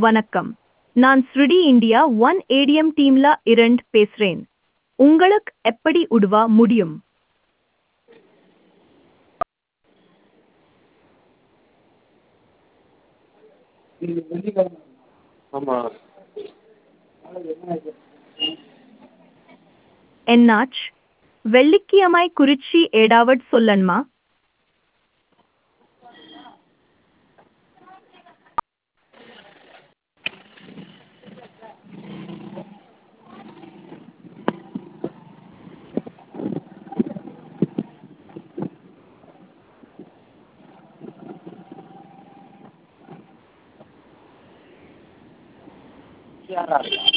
வணக்கம். நான் ஸ்ருடி India one ATM டீம்ல இரண்டு பேசுறேன். உங்களுக்கு எப்படி உதவ முடியும்? ஆமாம். என்னாச்சு? வெள்ளிக்கிழமை குறிச்சி ஏதாவது சொல்லணுமா? யாரா இருக்கா?